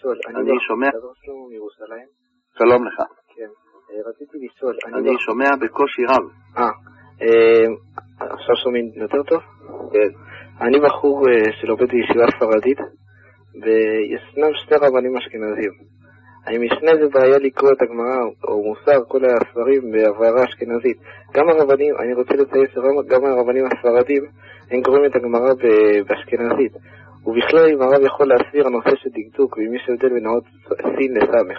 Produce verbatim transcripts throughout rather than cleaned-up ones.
לשאול. אני שומע. מירושלים. שלום לך. כן. רציתי לשאול. אני שומע בקושי רב. אה. עכשיו שומעים יותר טוב? כן. אני בחור שלומד בישיבה ספרדית, וישנם שני רבנים אשכנזים. האם ישנה איזה בעיה לקרוא את הגמרא או מוסר כל הספרים בעברה אשכנזית? גם הרבנים, אני רוצה לציין שגם הרבנים הספרדים הם קוראים את הגמרא באשכנזית. ובכלל אם הרב יכול להסביר הנושא של דקדוק, ואם יש הבדל בין האות סין לסמך.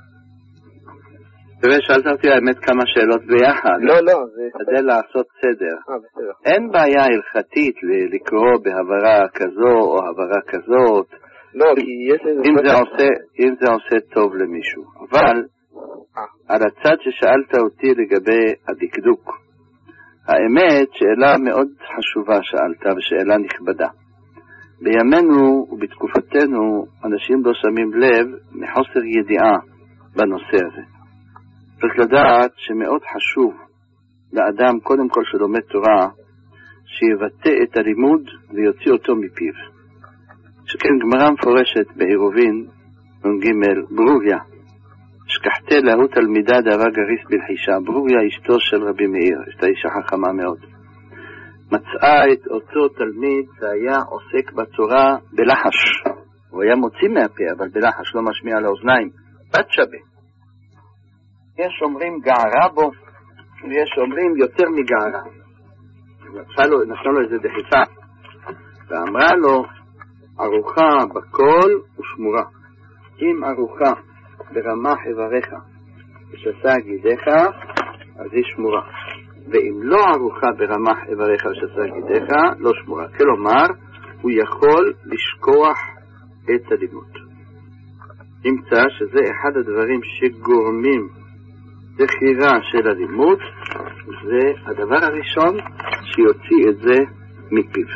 תראה, שאלת אותי האמת כמה שאלות ביחד. לא, לא. כדי לעשות סדר. אה, בסדר. אין בעיה הלכתית לקרוא בהברה כזו או הברה כזאת. לא, כי יש איזה... אם זה עושה, אם זה עושה טוב למישהו. אבל על הצד ששאלת אותי לגבי הדקדוק, האמת שאלה מאוד חשובה שאלת ושאלה נכבדה. בימינו ובתקופתנו אנשים לא שמים לב מחוסר ידיעה בנושא הזה. צריך לדעת שמאוד חשוב לאדם קודם כל שלומד תורה שיבטא את הלימוד ויוציא אותו מפיו. שכן גמרא מפורשת בעירובין נ"ג ברוריה שכחתה להו תלמידה דאבה גריס בלחישה. ברוריה אשתו של רבי מאיר, אשתה אישה חכמה מאוד, מצאה את אותו תלמיד שהיה עוסק בתורה בלחש. הוא היה מוציא מהפה אבל בלחש, לא משמיע לאוזניים. בת שווה. יש אומרים גערה בו ויש אומרים יותר מגערה. נתנו לו איזה דחיפה ואמרה לו ארוחה בכל ושמורה. אם ארוחה ברמח איבריך ושסה גידיך אז היא שמורה, ואם לא ארוחה ברמח איבריך ושסה גידיך לא שמורה. כלומר הוא יכול לשכוח את הלימוד. נמצא שזה אחד הדברים שגורמים זכירה של הלימוד, זה הדבר הראשון שיוציא את זה מפיו.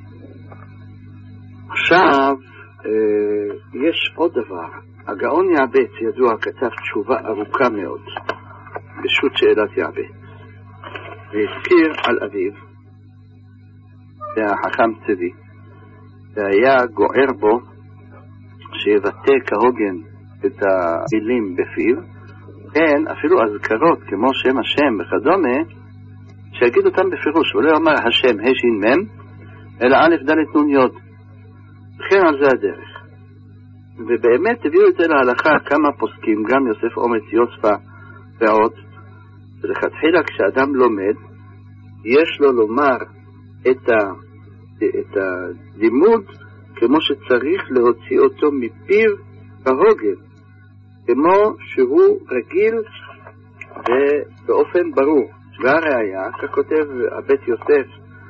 עכשיו אה, יש עוד דבר. הגאון יעבץ ידוע כתב תשובה ארוכה מאוד בשו"ת שאלת יעבץ, והזכיר על אביו, זה החכם צבי, והיה גוער בו שיבטא כהוגן את המילים בפיו, כן, אפילו הזכרות כמו שם השם וכדומה שיגיד אותם בפירוש, ולא יאמר השם השין מם אלא א' ד' נ' י'. וכן על זה הדרך. ובאמת הביאו את זה להלכה כמה פוסקים, גם יוסף אומץ יוספה ועוד. ולכתחילה כשאדם לומד יש לו לומר את, ה, את הלימוד כמו שצריך להוציא אותו מפיו כהוגן, כמו שהוא רגיל ובאופן ברור. והראיה, ככותב הבית יוסף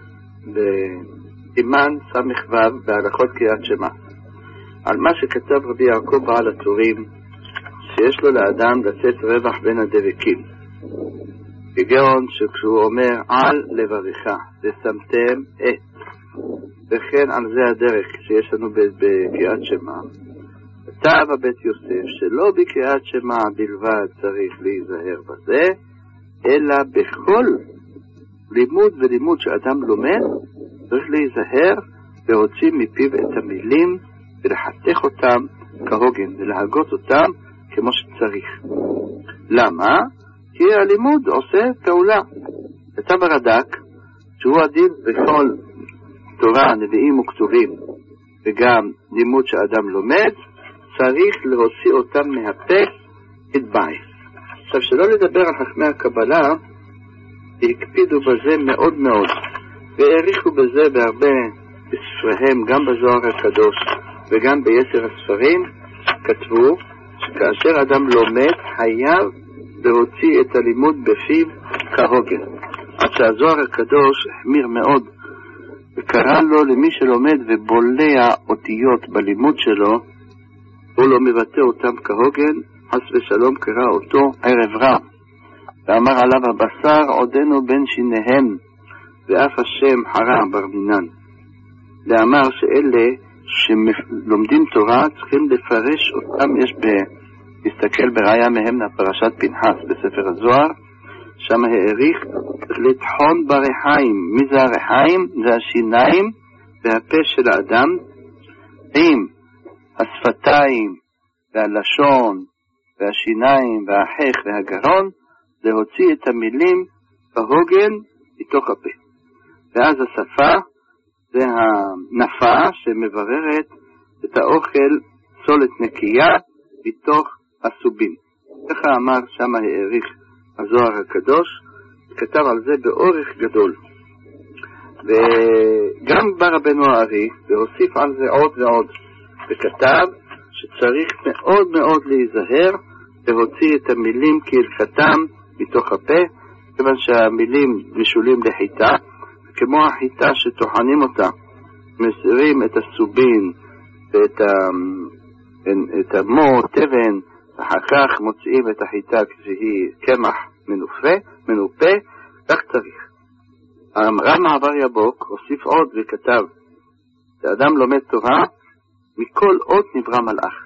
בסימן סמ"ו בהלכות קריאת שמע, על מה שכתב רבי יעקב בעל הטורים, שיש לו לאדם לצאת רווח בין הדבקים. כגון שכשהוא אומר על לבריך ושמתם את, וכן על זה הדרך שיש לנו בקריאת שמע. כתב הבית יוסף שלא בקריאת שמע בלבד צריך להיזהר בזה, אלא בכל לימוד ולימוד שאדם לומד צריך להיזהר להוציא מפיו את המילים ולחתך אותם כהוגן ולהגות אותם כמו שצריך. למה? כי הלימוד עושה פעולה. כתב הרד"ק שהוא הדין בכל תורה, נביאים וכתובים וגם לימוד שאדם לומד, צריך להוציא אותם מהפה את בית. עכשיו, שלא לדבר על חכמי הקבלה, הקפידו בזה מאוד מאוד והעריכו בזה בהרבה בספריהם, גם בזוהר הקדוש וגם ביתר הספרים, כתבו שכאשר אדם לומד חייב להוציא את הלימוד בפיו כהוגן. עד שהזוהר הקדוש החמיר מאוד וקרא לו למי שלומד ובולע אותיות בלימוד שלו, הוא לא מבטא אותם כהוגן, חס ושלום קרא אותו ערב רע, ואמר עליו הבשר עודנו בין שיניהם ואף השם חרם ברמינן. ואמר שאלה שלומדים תורה צריכים לפרש אותם. יש להסתכל בראיה מהם פרשת פנחס בספר הזוהר, שם העריך לטחון ברחיים. מי זה הרחיים? זה השיניים והפה של האדם, עם השפתיים והלשון והשיניים והחך והגרון, להוציא את המילים בהוגן מתוך הפה. ואז השפה זה הנפה שמבררת את האוכל סולת נקייה מתוך הסובים. ככה אמר, שמה העריך הזוהר הקדוש, כתב על זה באורך גדול. וגם בא רבנו הארי והוסיף על זה עוד ועוד, וכתב שצריך מאוד מאוד להיזהר להוציא את המילים כהלכתם מתוך הפה, כיוון שהמילים משולים לחיטה, כמו החיטה שטוחנים אותה, מסירים את הסובין ואת את המו, תבן, ואחר כך מוציאים את החיטה כשהיא קמח מנופה, מנופה, כך צריך. הרב מעבר יבוק הוסיף עוד וכתב, שאדם לומד תורה, מכל אות נברא מלאך.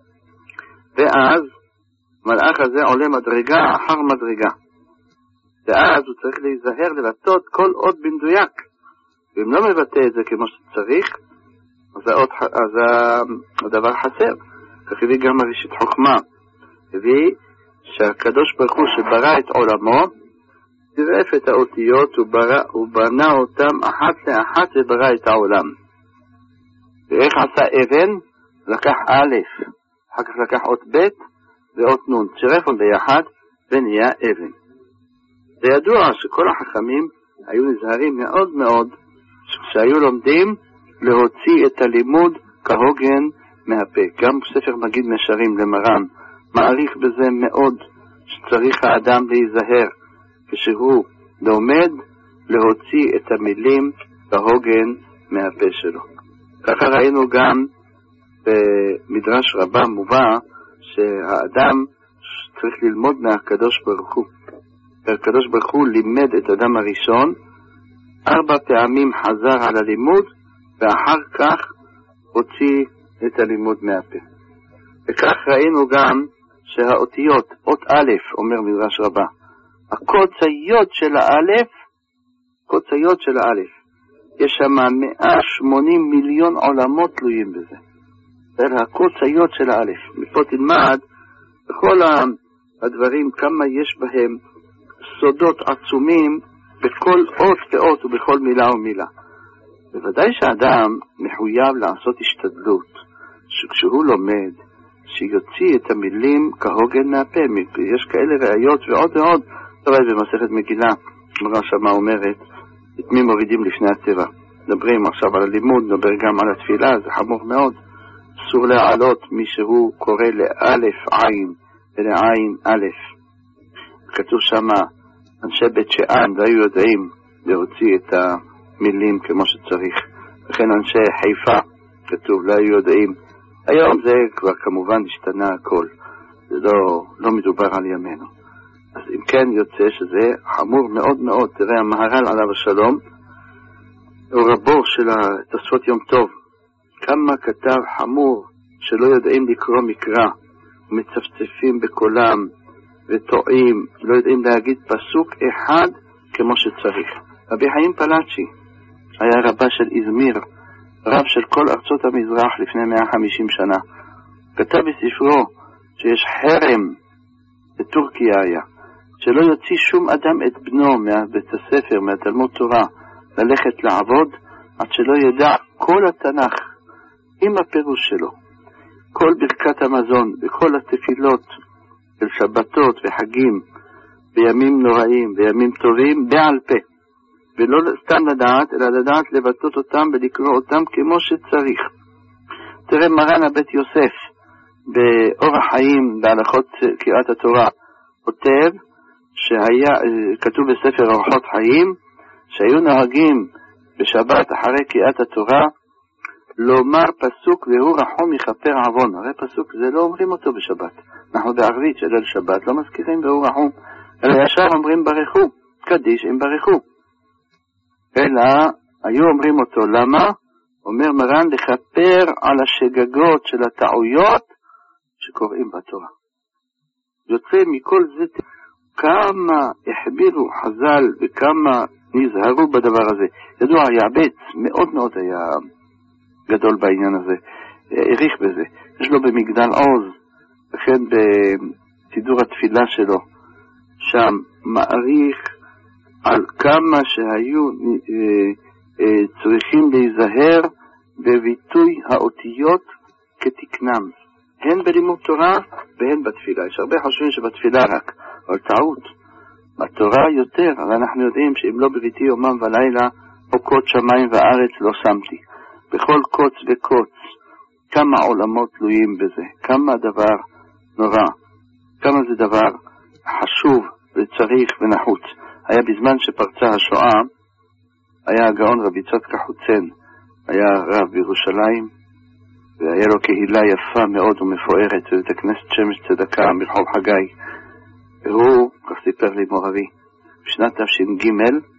ואז מלאך הזה עולה מדרגה אחר מדרגה. ואז הוא צריך להיזהר לבטאות כל אות במדויק. ואם לא מבטא את זה כמו שצריך, אז, האות, אז הדבר חסר. כך הביא גם הראשית חוכמה. הביא שהקדוש ברוך הוא שברא את עולמו, צירף את האותיות וברא, ובנה אותם אחת לאחת וברא את העולם. ואיך עשה אבן? לקח א', אחר כך לקח אות ב' ואות נון, צירף אותם ביחד ונהיה אבן. זה ידוע שכל החכמים היו נזהרים מאוד מאוד שהיו לומדים להוציא את הלימוד כהוגן מהפה. גם ספר מגיד משרים למרן מעריך בזה מאוד, שצריך האדם להיזהר כשהוא לומד להוציא את המילים כהוגן מהפה שלו. ככה ראינו גם במדרש רבה מובא שהאדם צריך ללמוד מהקדוש ברוך הוא. הקדוש ברוך הוא לימד את האדם הראשון, ארבע פעמים חזר על הלימוד, ואחר כך הוציא את הלימוד מהפה. וכך ראינו גם שהאותיות, אות א', אומר מדרש רבה, הקוציות של האלף, קוציות של האלף, יש שם מאה ושמונים מיליון עולמות תלויים בזה. זה הקוציות של האלף. מפה תלמד בכל הדברים כמה יש בהם סודות עצומים בכל אות ואות ובכל מילה ומילה. בוודאי שאדם מחויב לעשות השתדלות, שכשהוא לומד, שיוציא את המילים כהוגן מהפה. יש כאלה ראיות ועוד ועוד. תראה במסכת מגילה, אמרה שמה אומרת, את מי מורידים לפני הטבע. מדברים עכשיו על הלימוד, נדבר גם על התפילה, זה חמור מאוד. אסור להעלות מי שהוא קורא לאלף עין ולעין א'. כתוב שמה, אנשי בית שאן לא היו יודעים להוציא את המילים כמו שצריך. וכן אנשי חיפה, כתוב, לא היו יודעים. היום זה כבר כמובן השתנה הכל. זה לא, לא מדובר על ימינו. אז אם כן יוצא שזה חמור מאוד מאוד. תראה, המהר"ל עליו השלום, הוא רבו של תוספות יום טוב, כמה כתב חמור שלא יודעים לקרוא מקרא, מצפצפים בקולם וטועים, לא יודעים להגיד פסוק אחד כמו שצריך. רבי חיים פלאצ'י היה רבה של איזמיר, רב של כל ארצות המזרח לפני מאה וחמישים שנה. כתב בספרו שיש חרם בטורקיה היה, שלא יוציא שום אדם את בנו מהבית הספר, מהתלמוד תורה, ללכת לעבוד, עד שלא ידע כל התנ"ך עם הפירוש שלו, כל ברכת המזון וכל התפילות של שבתות וחגים בימים נוראים וימים טובים בעל פה, ולא סתם לדעת, אלא לדעת לבטאות אותם ולקרוא אותם כמו שצריך. תראה מרן הבית יוסף באורח חיים בהלכות קריאת התורה כותב שהיה, כתוב בספר אורחות חיים, שהיו נוהגים בשבת אחרי קריאת התורה לומר פסוק והוא רחום יכפר עוון. הרי פסוק זה לא אומרים אותו בשבת, אנחנו בערבית של ליל שבת לא מזכירים והוא רחום, אלא ישר אומרים ברכו, קדיש עם ברכו, אלא היו אומרים אותו. למה? אומר מרן, לכפר על השגגות של הטעויות שקוראים בתורה. יוצא מכל זה כמה החבירו חז"ל וכמה נזהרו בדבר הזה. ידוע, יעבץ מאוד מאוד היה גדול בעניין הזה, העריך בזה. יש לו במגדל עוז לכן בסידור התפילה שלו, שם מעריך על כמה שהיו אה, אה, צריכים להיזהר בביטוי האותיות כתקנם, הן בלימוד תורה והן בתפילה. יש הרבה חושבים שבתפילה רק, אבל טעות. בתורה יותר, אבל אנחנו יודעים שאם לא בביתי יומם ולילה, או קוץ שמיים וארץ לא שמתי. בכל קוץ וקוץ, כמה עולמות תלויים בזה, כמה דבר נורא, כמה זה דבר חשוב וצריך ונחוץ. היה בזמן שפרצה השואה, היה הגאון רבי צדקה חוצן, היה רב בירושלים, והיה לו קהילה יפה מאוד ומפוארת בבית הכנסת שמש צדקה ברחוב חגי. והוא, כך סיפר לי מורבי, בשנת תש"ג,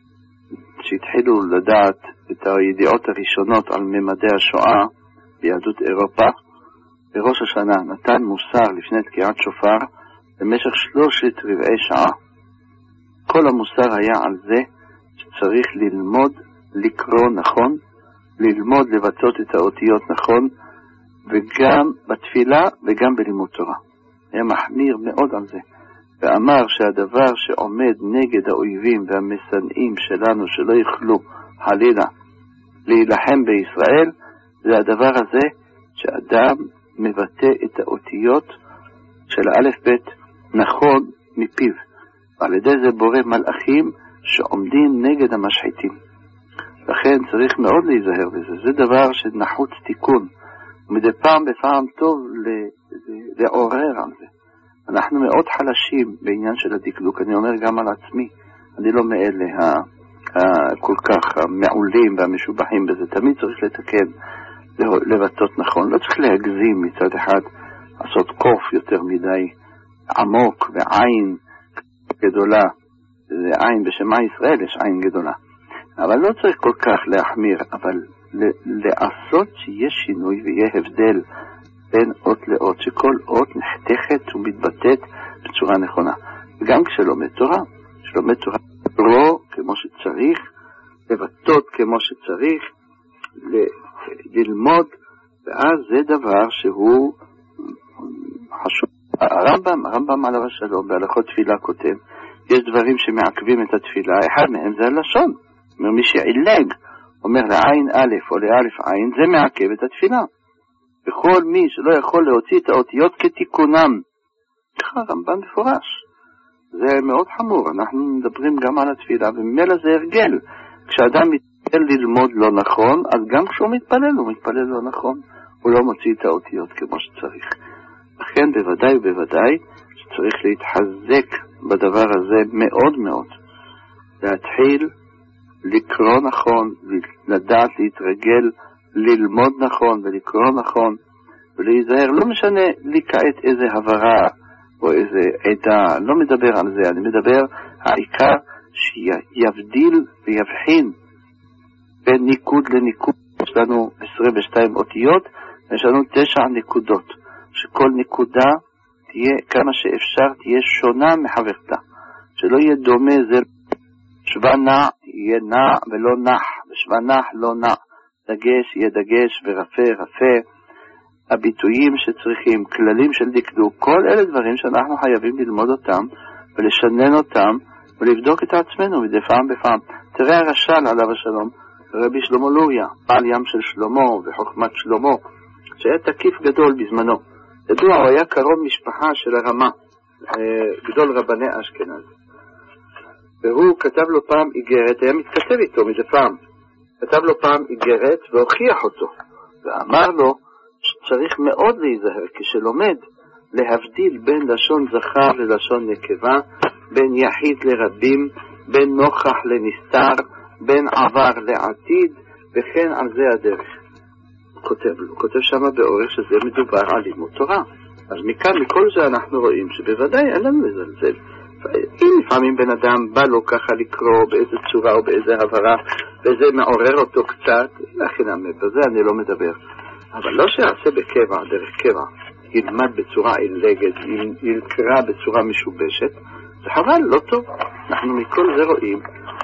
שהתחילו לדעת את הידיעות הראשונות על ממדי השואה ביהדות אירופה, בראש השנה נתן מוסר לפני תקיעת שופר במשך שלושת רבעי שעה. כל המוסר היה על זה שצריך ללמוד לקרוא נכון, ללמוד לבצעות את האותיות נכון, וגם בתפילה וגם בלימוד תורה. היה מחמיר מאוד על זה, ואמר שהדבר שעומד נגד האויבים והמסנאים שלנו שלא יוכלו חלילה להילחם בישראל, זה הדבר הזה שאדם מבטא את האותיות של האלף בית נכון מפיו, ועל ידי זה בורא מלאכים שעומדים נגד המשחיתים. לכן צריך מאוד להיזהר בזה. זה דבר שנחוץ תיקון, ומדי פעם בפעם טוב לעורר על זה. אנחנו מאוד חלשים בעניין של הדקדוק, אני אומר גם על עצמי, אני לא מאלה כל כך המעולים והמשובחים בזה. תמיד צריך לתקן, לבטאות נכון, לא צריך להגזים מצד אחד, לעשות קוף יותר מדי עמוק ועין גדולה, זה עין בשם ישראל, יש עין גדולה, אבל לא צריך כל כך להחמיר, אבל לעשות שיהיה שינוי ויהיה הבדל בין אות לאות, שכל אות נחתכת ומתבטאת בצורה נכונה. וגם כשלומד תורה, כשלומד תורה לקרוא כמו שצריך, לבטאות כמו שצריך, ל- ללמוד, ואז זה דבר שהוא חשוב. הרמב"ם, הרמב"ם עליו השלום, בהלכות תפילה כותב, יש דברים שמעכבים את התפילה, אחד מהם זה הלשון. אומר מי שעילג, אומר לעין א' או לאלף עין, זה מעכב את התפילה. וכל מי שלא יכול להוציא את האותיות כתיקונם, ככה הרמב"ם מפורש. זה מאוד חמור, אנחנו מדברים גם על התפילה, וממילא זה הרגל. כשאדם מתפלל ללמוד לא נכון, אז גם כשהוא מתפלל, הוא מתפלל לא נכון, הוא לא מוציא את האותיות כמו שצריך. לכן בוודאי ובוודאי שצריך להתחזק בדבר הזה מאוד מאוד. להתחיל לקרוא נכון, לדעת להתרגל, ללמוד נכון ולקרוא נכון, ולהיזהר, לא משנה לי כעת איזה הברה או איזה עדה, לא מדבר על זה, אני מדבר העיקר שיבדיל ויבחין בין ניקוד לניקוד. יש לנו עשרים ושתיים אותיות, יש לנו תשע נקודות, שכל נקודה תהיה כמה שאפשר, תהיה שונה מחברתה, שלא יהיה דומה זה. שווה נע יהיה נע ולא נח, ושווה נח לא נע, דגש יהיה דגש ורפה רפה. הביטויים שצריכים, כללים של דקדוק, כל אלה דברים שאנחנו חייבים ללמוד אותם ולשנן אותם ולבדוק את עצמנו מדי פעם בפעם. תראה הרש"ל עליו השלום, רבי שלמה לוריה, בעל ים של שלמה וחוכמת שלמה, שהיה תקיף גדול בזמנו. ידוע, הוא היה קרוב משפחה של הרמה, גדול רבני אשכנז. והוא כתב לו פעם איגרת, היה מתכתב איתו מדי פעם, כתב לו פעם איגרת והוכיח אותו, ואמר לו שצריך מאוד להיזהר כשלומד להבדיל בין לשון זכר ללשון נקבה, בין יחיד לרבים, בין נוכח לנסתר, בין עבר לעתיד, וכן על זה הדרך. הוא כותב, הוא כותב שם באורך שזה מדובר על לימוד תורה. אז מכאן, מכל זה אנחנו רואים שבוודאי אין לנו לזלזל. אם לפעמים בן אדם בא לו ככה לקרוא באיזה צורה או באיזה הברה, וזה מעורר אותו קצת, לכן בזה אני לא מדבר. אבל לא שיעשה בקבע, דרך קבע, ילמד בצורה אילגת, ילקרא בצורה משובשת, זה חבל, לא טוב. אנחנו מכל זה רואים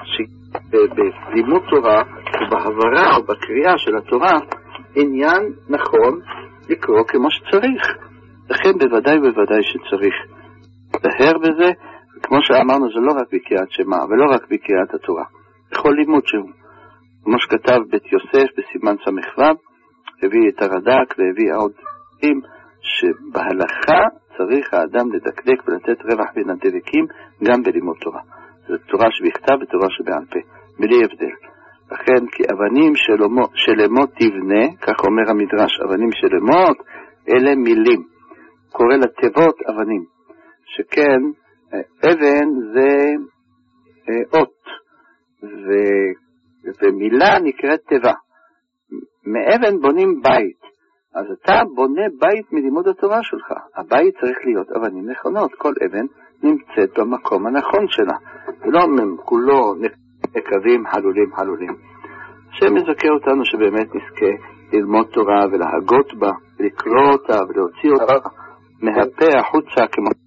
שבלימוד תורה ובהברה או בקריאה של התורה, עניין נכון לקרוא כמו שצריך. לכן בוודאי ובוודאי שצריך להר בזה, כמו שאמרנו, זה לא רק בקריאת שמע, ולא רק בקריאת התורה, בכל לימוד שהוא. כמו שכתב בית יוסף בסימן סמ"ו, הביא את הרד"ק והביא עוד דברים, שבהלכה צריך האדם לדקדק ולתת רווח בין הדבקים גם בלימוד תורה. זו תורה שבכתב ותורה שבעל פה, בלי הבדל. לכן, כי אבנים שלמות תבנה, כך אומר המדרש, אבנים שלמות, אלה מילים. קורא לתיבות אבנים. שכן, אבן זה אות, ו... ומילה נקראת תיבה. מאבן בונים בית. אז אתה בונה בית מלימוד התורה שלך. הבית צריך להיות אבנים נכונות. כל אבן נמצאת במקום הנכון שלה. לא כולו נקבים חלולים חלולים. שמזכה אותנו שבאמת נזכה ללמוד תורה ולהגות בה, לקרוא אותה ולהוציא אותה מהפה החוצה כמו